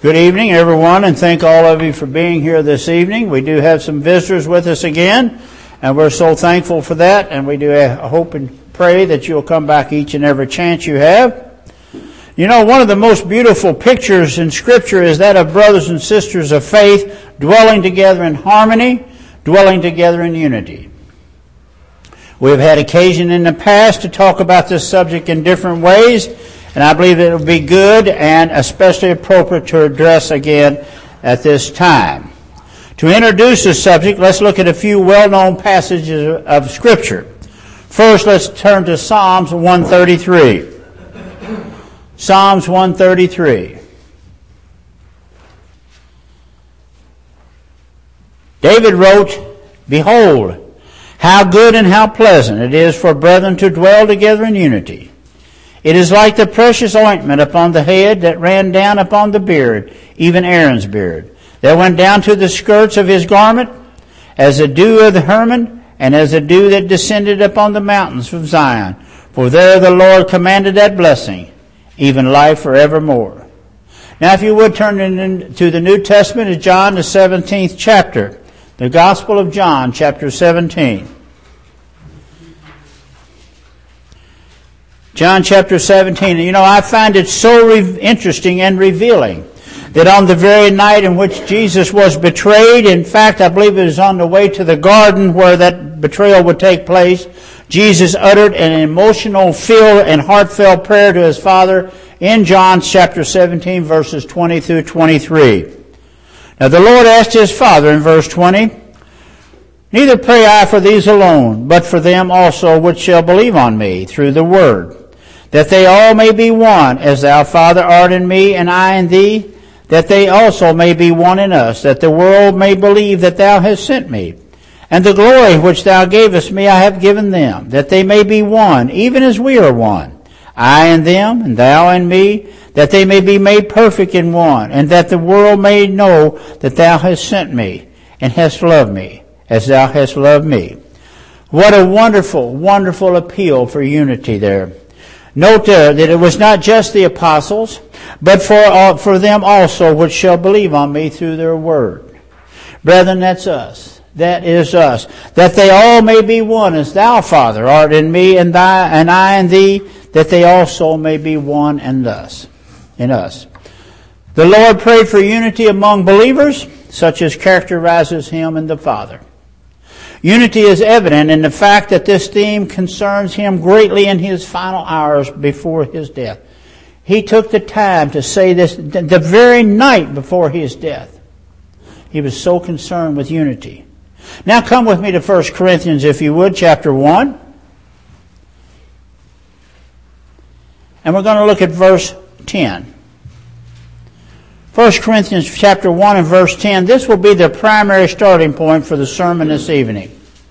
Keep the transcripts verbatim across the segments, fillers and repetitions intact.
Good evening, everyone, and thank all of you for being here this evening. We do have some visitors with us again, and we're so thankful for that, and we do hope and pray that you'll come back each and every chance you have. You know, one of the most beautiful pictures in Scripture is that of brothers and sisters of faith dwelling together in harmony, dwelling together in unity. We've had occasion in the past to talk about this subject in different ways, and I believe it will be good and especially appropriate to address again at this time. To introduce this subject, let's look at a few well-known passages of Scripture. First, let's turn to Psalms one thirty-three. Psalms one thirty-three. David wrote, "Behold, how good and how pleasant it is for brethren to dwell together in unity. It is like the precious ointment upon the head that ran down upon the beard, even Aaron's beard, that went down to the skirts of his garment, as the dew of the Hermon, and as the dew that descended upon the mountains of Zion. For there the Lord commanded that blessing, even life forevermore." Now, if you would turn into the New Testament of John, the seventeenth chapter, the Gospel of John, chapter seventeen. John chapter seventeen. You know, I find it so re- interesting and revealing that on the very night in which Jesus was betrayed, in fact, I believe it was on the way to the garden where that betrayal would take place, Jesus uttered an emotional, filled and heartfelt prayer to his Father in John chapter seventeen, verses twenty through twenty-three. Now the Lord asked his Father in verse twenty, "Neither pray I for these alone, but for them also which shall believe on me through the word, that they all may be one, as thou, Father, art in me, and I in thee, that they also may be one in us, that the world may believe that thou hast sent me. And the glory which thou gavest me I have given them, that they may be one, even as we are one. I in them, and thou in me, that they may be made perfect in one, and that the world may know that thou hast sent me, and hast loved me, as thou hast loved me." What a wonderful, wonderful appeal for unity there. Note there that it was not just the apostles, but for all, for them also which shall believe on me through their word. Brethren, that's us. That is us. That they all may be one, as thou, Father, art in me, and thy, and I in thee, that they also may be one in us. In us. The Lord prayed for unity among believers, such as characterizes him and the Father. Unity is evident in the fact that this theme concerns him greatly in his final hours before his death. He took the time to say this the very night before his death. He was so concerned with unity. Now come with me to First Corinthians, if you would, chapter one. And we're going to look at verse ten. First Corinthians chapter one and verse ten. This will be the primary starting point for the sermon this evening.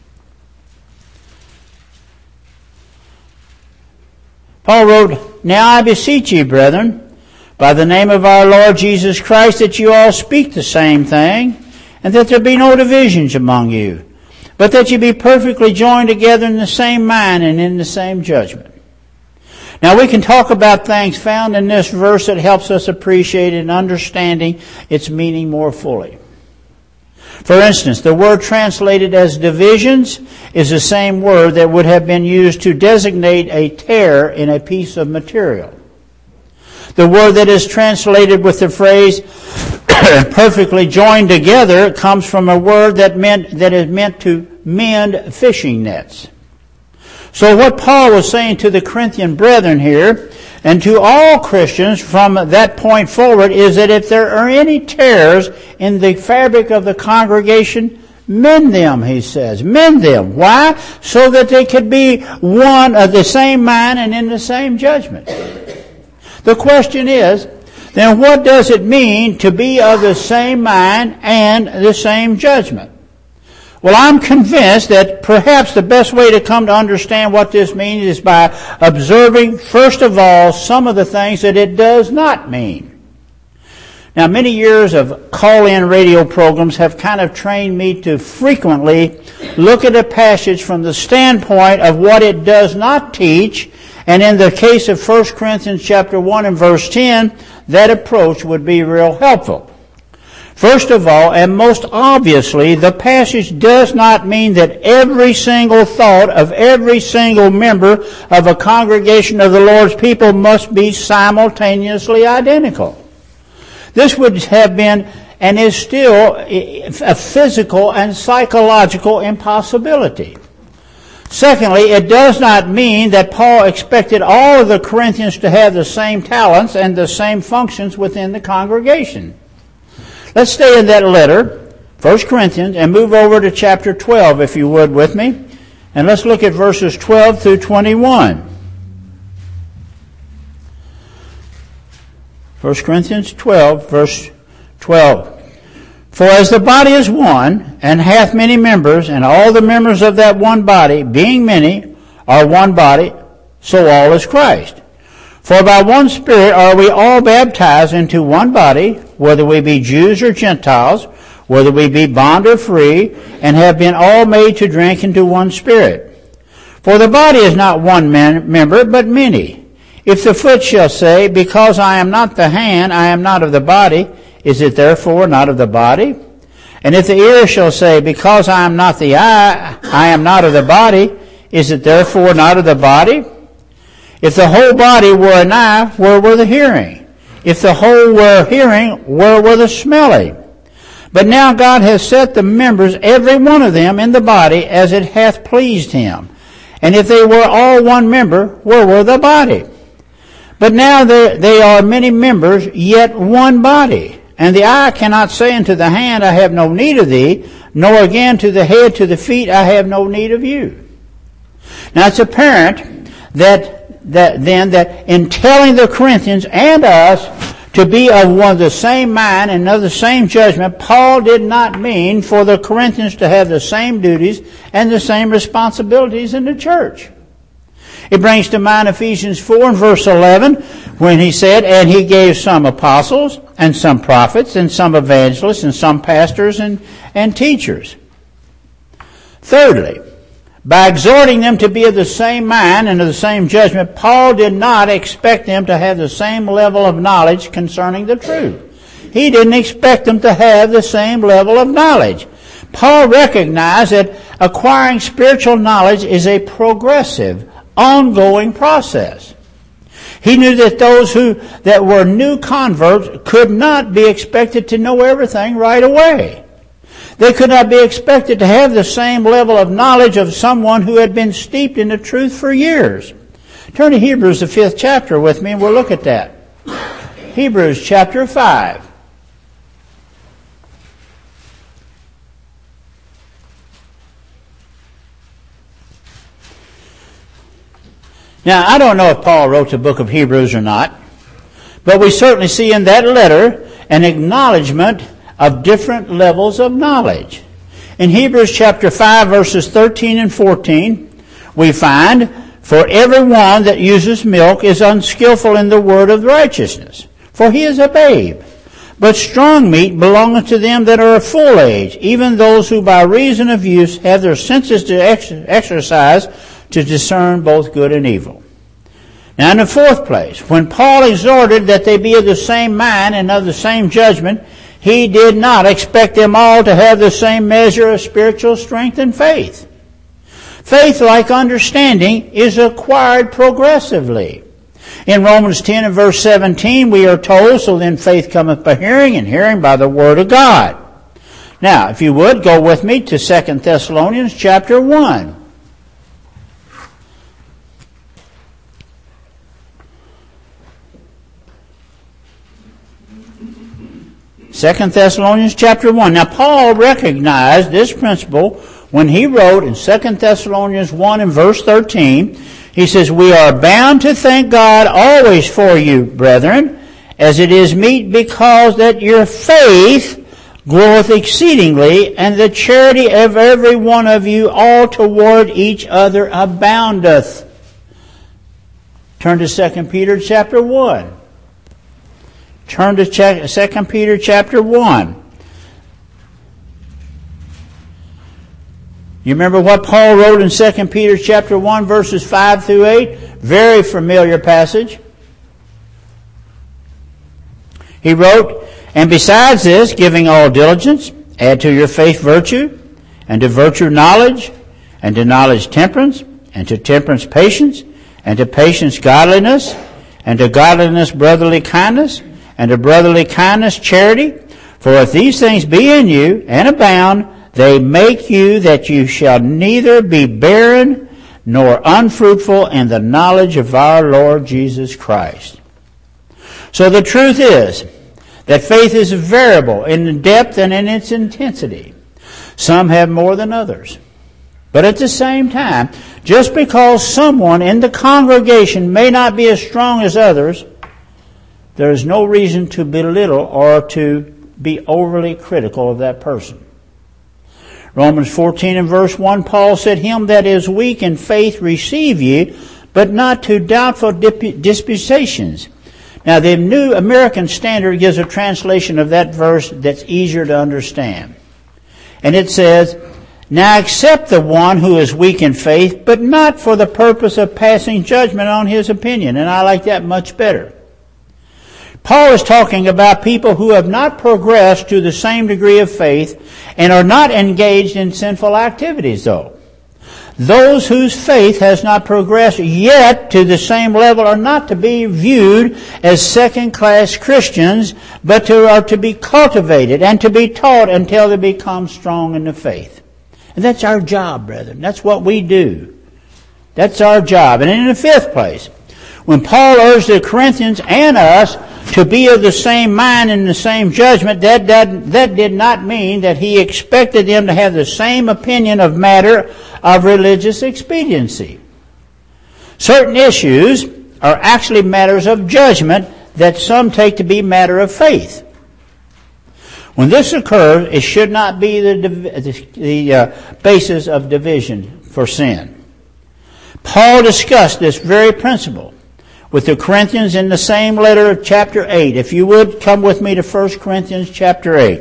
Paul wrote, "Now I beseech you, brethren, by the name of our Lord Jesus Christ, that you all speak the same thing, and that there be no divisions among you, but that you be perfectly joined together in the same mind and in the same judgment." Now we can talk about things found in this verse that helps us appreciate and understanding its meaning more fully. For instance, the word translated as divisions is the same word that would have been used to designate a tear in a piece of material. The word that is translated with the phrase perfectly joined together comes from a word that meant that is meant to mend fishing nets. So what Paul was saying to the Corinthian brethren here, and to all Christians from that point forward, is that if there are any tears in the fabric of the congregation, mend them, he says. Mend them. Why? So that they could be one of the same mind and in the same judgment. The question is, then what does it mean to be of the same mind and the same judgment? Well, I'm convinced that perhaps the best way to come to understand what this means is by observing, first of all, some of the things that it does not mean. Now, many years of call-in radio programs have kind of trained me to frequently look at a passage from the standpoint of what it does not teach And in the case of First Corinthians chapter one and verse ten, that approach would be real helpful. First of all, and most obviously, the passage does not mean that every single thought of every single member of a congregation of the Lord's people must be simultaneously identical. This would have been and is still a physical and psychological impossibility. Secondly, it does not mean that Paul expected all of the Corinthians to have the same talents and the same functions within the congregation. Let's stay in that letter, First Corinthians, and move over to chapter twelve, if you would, with me. And let's look at verses twelve through twenty-one. First Corinthians twelve, verse twelve. For as the body is one, and hath many members, and all the members of that one body, being many, are one body, so all is Christ. For by one Spirit are we all baptized into one body, whether we be Jews or Gentiles, whether we be bond or free, and have been all made to drink into one Spirit. For the body is not one man, member, but many. If the foot shall say, because I am not the hand, I am not of the body, is it therefore not of the body? And if the ear shall say, because I am not the eye, I am not of the body, is it therefore not of the body? If the whole body were an eye, where were the hearing? If the whole were hearing, where were the smelling? But now God has set the members, every one of them, in the body as it hath pleased him. And if they were all one member, where were the body? But now they are many members, yet one body. And the eye cannot say unto the hand, I have no need of thee, nor again to the head, to the feet, I have no need of you. Now it's apparent that That then that in telling the Corinthians and us to be of one of the same mind and of the same judgment, Paul did not mean for the Corinthians to have the same duties and the same responsibilities in the church. It brings to mind Ephesians four and verse eleven when he said, and he gave some apostles and some prophets and some evangelists and some pastors and, and teachers. Thirdly, by exhorting them to be of the same mind and of the same judgment, Paul did not expect them to have the same level of knowledge concerning the truth. He didn't expect them to have the same level of knowledge. Paul recognized that acquiring spiritual knowledge is a progressive, ongoing process. He knew that those who that were new converts could not be expected to know everything right away. They could not be expected to have the same level of knowledge of someone who had been steeped in the truth for years. Turn to Hebrews, the fifth chapter with me, and we'll look at that. Hebrews chapter five. Now, I don't know if Paul wrote the book of Hebrews or not, but we certainly see in that letter an acknowledgement of different levels of knowledge. In Hebrews chapter five, verses thirteen and fourteen, we find, for everyone that uses milk is unskillful in the word of righteousness, for he is a babe. But strong meat belongeth to them that are of full age, even those who by reason of use have their senses to ex- exercise to discern both good and evil. Now in the fourth place, when Paul exhorted that they be of the same mind and of the same judgment, he did not expect them all to have the same measure of spiritual strength and faith. Faith, like understanding, is acquired progressively. In Romans ten and verse seventeen, we are told, so then faith cometh by hearing, and hearing by the word of God. Now, if you would, go with me to Second Thessalonians chapter one. Second Thessalonians chapter one. Now, Paul recognized this principle when he wrote in Second Thessalonians one and verse thirteen. He says, we are bound to thank God always for you, brethren, as it is meet, because that your faith groweth exceedingly, and the charity of every one of you all toward each other aboundeth. Turn to Second Peter chapter one. Turn to Second Peter chapter one. You remember what Paul wrote in Second Peter chapter one, verses five through eight? Very familiar passage. He wrote, "And besides this, giving all diligence, add to your faith virtue, and to virtue knowledge, and to knowledge temperance, and to temperance patience, and to patience godliness, and to godliness brotherly kindness, and to brotherly kindness charity. For if these things be in you, and abound, they make you that you shall neither be barren nor unfruitful in the knowledge of our Lord Jesus Christ." So the truth is that faith is variable in depth and in its intensity. Some have more than others. But at the same time, just because someone in the congregation may not be as strong as others, there is no reason to belittle or to be overly critical of that person. Romans fourteen and verse one, Paul said, "Him that is weak in faith receive ye, but not to doubtful disputations." Now, the New American Standard gives a translation of that verse that's easier to understand. And it says, "Now accept the one who is weak in faith, but not for the purpose of passing judgment on his opinion." And I like that much better. Paul is talking about people who have not progressed to the same degree of faith and are not engaged in sinful activities, though. Those whose faith has not progressed yet to the same level are not to be viewed as second-class Christians, but to, are to be cultivated and to be taught until they become strong in the faith. And that's our job, brethren. That's what we do. That's our job. And in the fifth place, when Paul urged the Corinthians and us to be of the same mind and the same judgment, that, that, that did not mean that he expected them to have the same opinion of matter of religious expediency. Certain issues are actually matters of judgment that some take to be matter of faith. When this occurs, it should not be the, the, the uh, basis of division for sin. Paul discussed this very principle with the Corinthians in the same letter of chapter eight. If you would, come with me to First Corinthians chapter eight.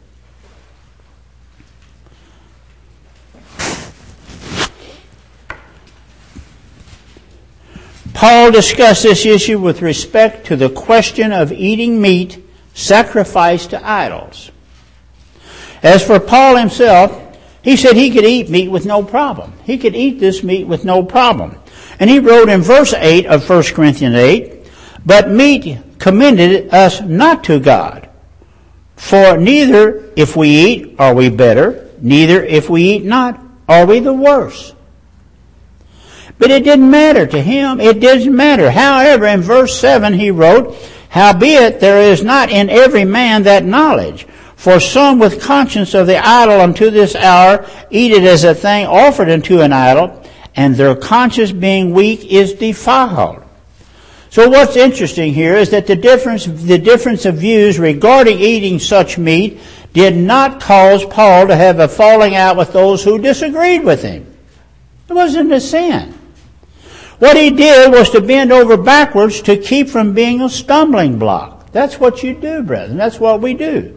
Paul discussed this issue with respect to the question of eating meat sacrificed to idols. As for Paul himself, he said he could eat meat with no problem. He could eat this meat with no problem. And he wrote in verse eight of First Corinthians eight, "But meat commended us not to God. For neither if we eat are we better, neither if we eat not are we the worse." But it didn't matter to him. It didn't matter. However, in verse seven he wrote, "Howbeit there is not in every man that knowledge. For some with conscience of the idol unto this hour eat it as a thing offered unto an idol, and their conscience being weak is defiled." So what's interesting here is that the difference, the difference of views regarding eating such meat did not cause Paul to have a falling out with those who disagreed with him. It wasn't a sin. What he did was to bend over backwards to keep from being a stumbling block. That's what you do, brethren. That's what we do.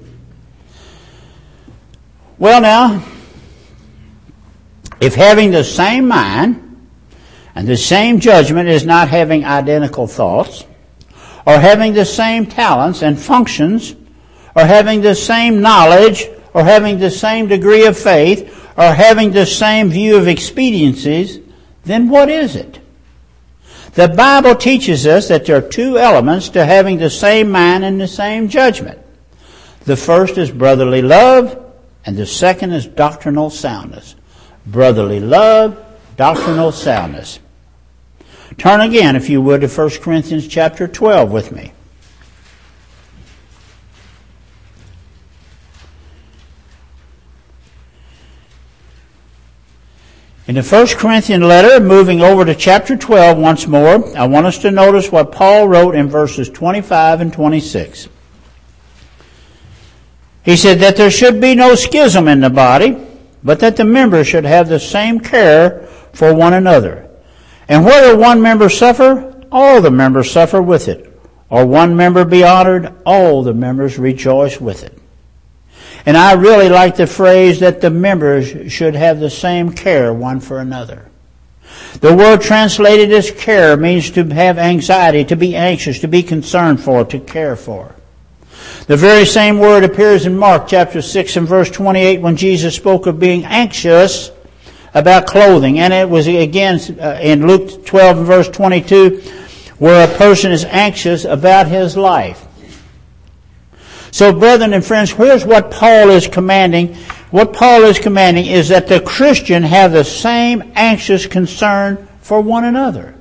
Well now, if having the same mind and the same judgment is not having identical thoughts, or having the same talents and functions, or having the same knowledge, or having the same degree of faith, or having the same view of expediencies, then what is it? The Bible teaches us that there are two elements to having the same mind and the same judgment. The first is brotherly love, and the second is doctrinal soundness. Brotherly love, doctrinal soundness. Turn again, if you would, to First Corinthians chapter twelve with me. In the First Corinthians letter, moving over to chapter twelve once more, I want us to notice what Paul wrote in verses twenty-five and twenty-six. He said that there should be no schism in the body, but that the members should have the same care for one another. And whether one member suffer, all the members suffer with it. Or one member be honored, all the members rejoice with it. And I really like the phrase that the members should have the same care one for another. The word translated as care means to have anxiety, to be anxious, to be concerned for, to care for. The very same word appears in Mark chapter six and verse twenty-eight when Jesus spoke of being anxious about clothing. And it was again uh, in Luke twelve and verse twenty-two where a person is anxious about his life. So brethren and friends, here's what Paul is commanding. What Paul is commanding is that the Christian have the same anxious concern for one another.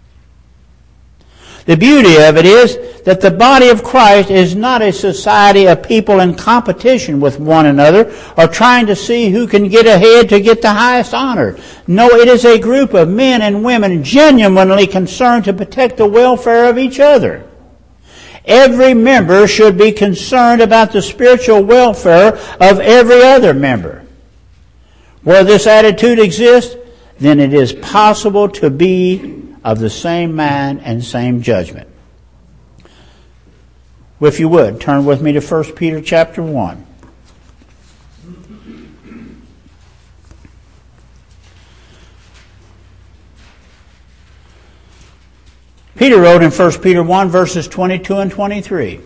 The beauty of it is that the body of Christ is not a society of people in competition with one another or trying to see who can get ahead to get the highest honor. No, it is a group of men and women genuinely concerned to protect the welfare of each other. Every member should be concerned about the spiritual welfare of every other member. Where this attitude exists, then it is possible to be of the same mind and same judgment. If you would, turn with me to First Peter chapter one. Peter wrote in First Peter one, verses twenty-two and twenty-three.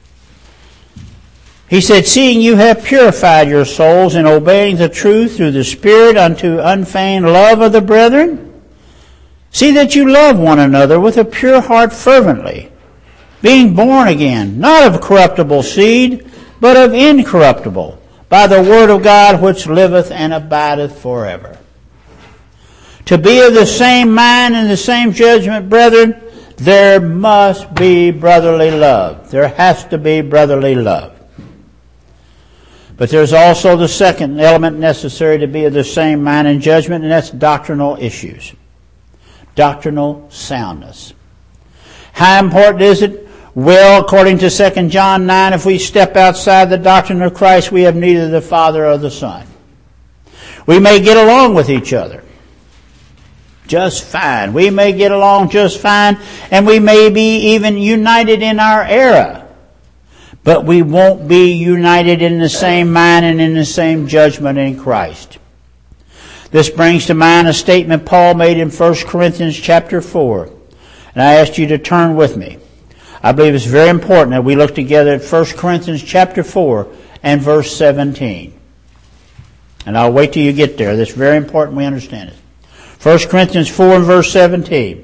He said, "Seeing you have purified your souls in obeying the truth through the Spirit unto unfeigned love of the brethren, see that you love one another with a pure heart fervently, being born again, not of corruptible seed, but of incorruptible, by the word of God which liveth and abideth forever." To be of the same mind and the same judgment, brethren, there must be brotherly love. There has to be brotherly love. But there's also the second element necessary to be of the same mind and judgment, and that's doctrinal issues. Doctrinal soundness. How important is it? Well, according to Second John nine, if we step outside the doctrine of Christ, we have neither the Father or the Son. We may get along with each other just fine. We may get along just fine, and we may be even united in our era. But we won't be united in the same mind and in the same judgment in Christ. This brings to mind a statement Paul made in First Corinthians chapter four. And I asked you to turn with me. I believe it's very important that we look together at First Corinthians chapter four and verse seventeen. And I'll wait till you get there. That's very important we understand it. First Corinthians four and verse seventeen.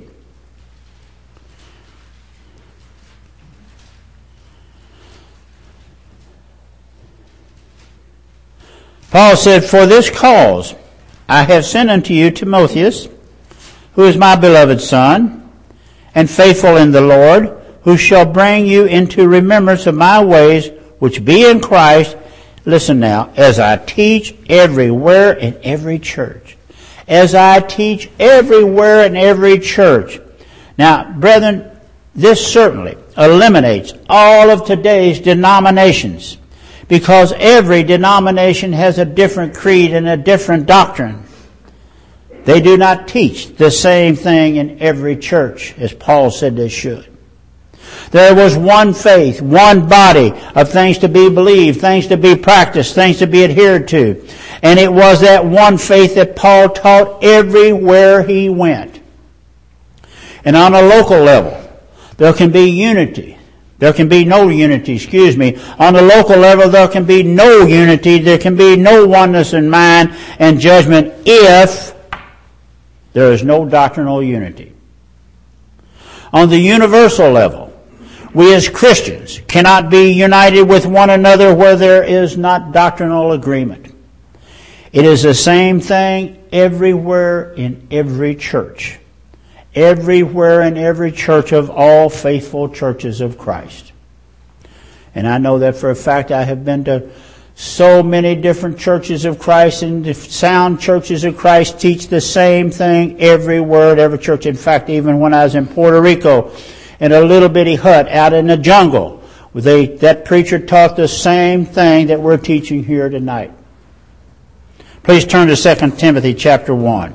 Paul said, "For this cause I have sent unto you Timotheus, who is my beloved son, and faithful in the Lord, who shall bring you into remembrance of my ways, which be in Christ." Listen now, as I teach everywhere in every church. As I teach everywhere in every church. Now, brethren, this certainly eliminates all of today's denominations, because every denomination has a different creed and a different doctrine. They do not teach the same thing in every church, as Paul said they should. There was one faith, one body of things to be believed, things to be practiced, things to be adhered to. And it was that one faith that Paul taught everywhere he went. And on a local level, there can be unity. There can be no unity, excuse me. On the local level, there can be no unity. There can be no oneness in mind and judgment if there is no doctrinal unity. On the universal level, we as Christians cannot be united with one another where there is not doctrinal agreement. It is the same thing everywhere in every church. Everywhere in every church of all faithful churches of Christ. And I know that for a fact. I have been to so many different churches of Christ, and the sound churches of Christ teach the same thing everywhere at every church. In fact, even when I was in Puerto Rico, in a little bitty hut out in the jungle, they, that preacher taught the same thing that we're teaching here tonight. Please turn to Second Timothy chapter one.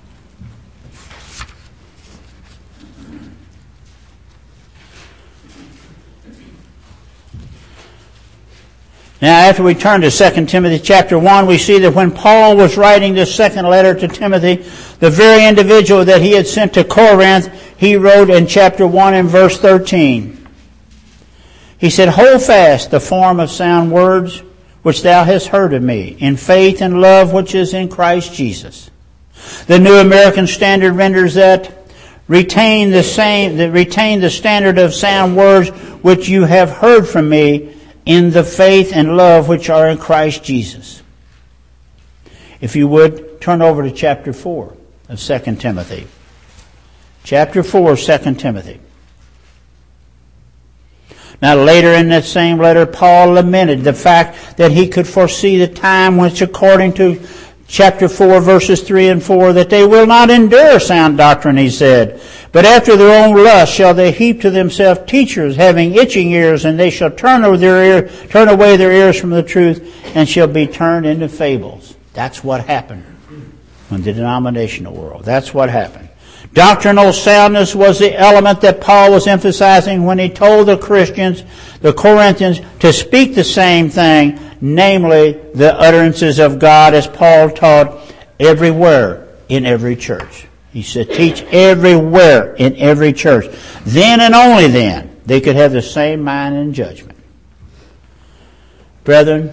Now, after we turn to Second Timothy chapter one, we see that when Paul was writing this second letter to Timothy, the very individual that he had sent to Corinth, he wrote in chapter one and verse thirteen. He said, hold fast the form of sound words which thou hast heard of me, in faith and love which is in Christ Jesus. The New American Standard renders that, retain the same, that retain the standard of sound words which you have heard from me in the faith and love which are in Christ Jesus. If you would, turn over to chapter four of Second Timothy. Chapter four of Second Timothy. Now later in that same letter, Paul lamented the fact that he could foresee the time which, according to chapter four, verses three and four, that they will not endure sound doctrine, he said. But after their own lust shall they heap to themselves teachers having itching ears, and they shall turn over their ear, turn away their ears from the truth, and shall be turned into fables. That's what happened in the denominational world. That's what happened. Doctrinal soundness was the element that Paul was emphasizing when he told the Christians, the Corinthians, to speak the same thing, namely the utterances of God, as Paul taught everywhere in every church. He said, teach everywhere in every church. Then and only then they could have the same mind and judgment. Brethren,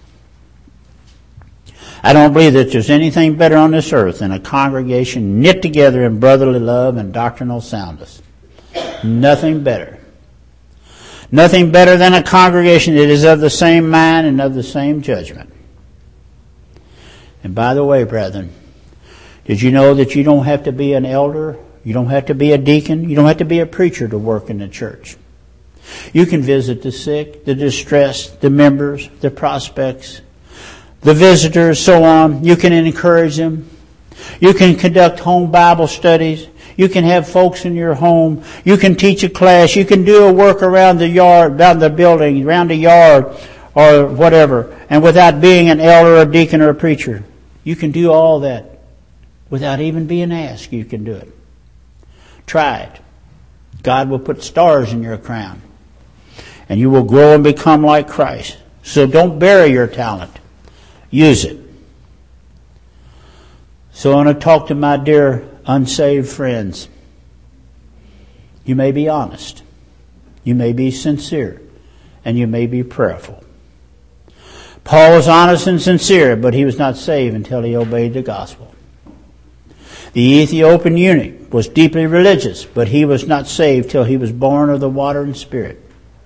I don't believe that there's anything better on this earth than a congregation knit together in brotherly love and doctrinal soundness. Nothing better. Nothing better than a congregation that is of the same mind and of the same judgment. And by the way, brethren, did you know that you don't have to be an elder? You don't have to be a deacon? You don't have to be a preacher to work in the church. You can visit the sick, the distressed, the members, the prospects, the visitors, so on. You can encourage them. You can conduct home Bible studies. You can have folks in your home. You can teach a class. You can do a work around the yard, around the building, around the yard, or whatever. And without being an elder or a deacon or a preacher. You can do all that without even being asked. You can do it. Try it. God will put stars in your crown. And you will grow and become like Christ. So don't bury your talent. Use it. So I want to talk to my dear unsaved friends. You may be honest. You may be sincere. And you may be prayerful. Paul was honest and sincere, but he was not saved until he obeyed the gospel. The Ethiopian eunuch was deeply religious, but he was not saved till he was born of the water and spirit.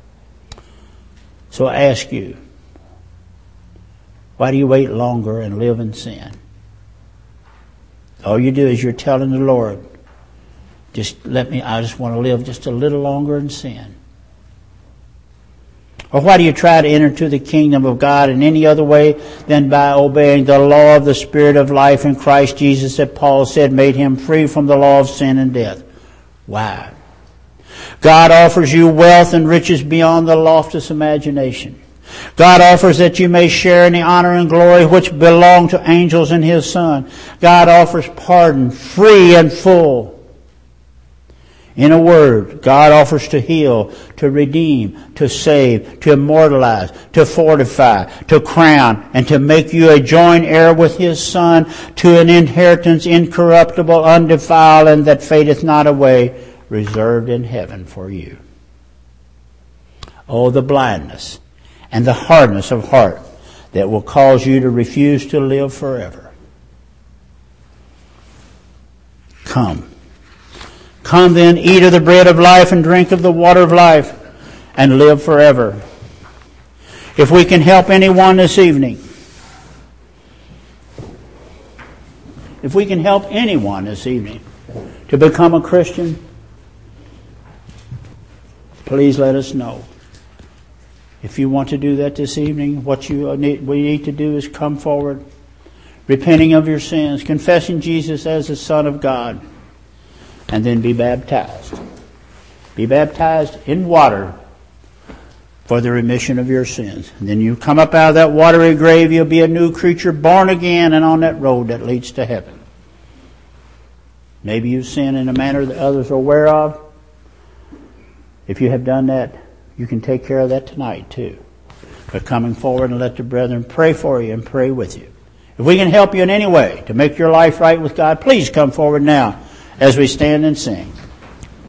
So I ask you, why do you wait longer and live in sin? All you do is you're telling the Lord, just let me, I just want to live just a little longer in sin. Or why do you try to enter into the kingdom of God in any other way than by obeying the law of the Spirit of life in Christ Jesus that Paul said made him free from the law of sin and death? Why? God offers you wealth and riches beyond the loftiest imagination. God offers that you may share in the honor and glory which belong to angels in His Son. God offers pardon, free and full. In a word, God offers to heal, to redeem, to save, to immortalize, to fortify, to crown, and to make you a joint heir with His Son to an inheritance incorruptible, undefiled, and that fadeth not away, reserved in heaven for you. Oh, the blindness and the hardness of heart that will cause you to refuse to live forever. Come. Come then, eat of the bread of life and drink of the water of life, and live forever. If we can help anyone this evening, if we can help anyone this evening to become a Christian, please let us know. If you want to do that this evening, what you need, we need to do is come forward, repenting of your sins, confessing Jesus as the Son of God, and then be baptized. Be baptized in water for the remission of your sins. And then you come up out of that watery grave, you'll be a new creature, born again, and on that road that leads to heaven. Maybe you sin in a manner that others are aware of. If you have done that, you can take care of that tonight too. But coming forward and let the brethren pray for you and pray with you. If we can help you in any way to make your life right with God, please come forward now as we stand and sing.